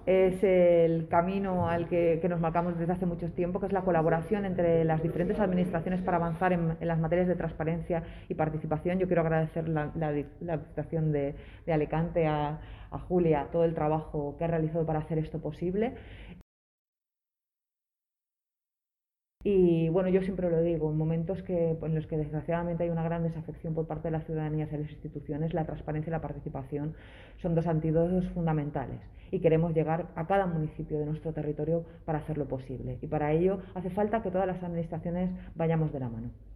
es el camino que nos marcamos desde hace mucho tiempo, que es la colaboración entre las diferentes administraciones para avanzar en las materias de transparencia y participación. Yo quiero agradecer la Diputación de Alicante, a Julia, todo el trabajo que ha realizado para hacer esto posible. Y bueno, yo siempre lo digo, en momentos en los que desgraciadamente hay una gran desafección por parte de la ciudadanía hacia las instituciones, la transparencia y la participación son dos antídotos fundamentales. Y queremos llegar a cada municipio de nuestro territorio para hacerlo posible. Y para ello hace falta que todas las administraciones vayamos de la mano.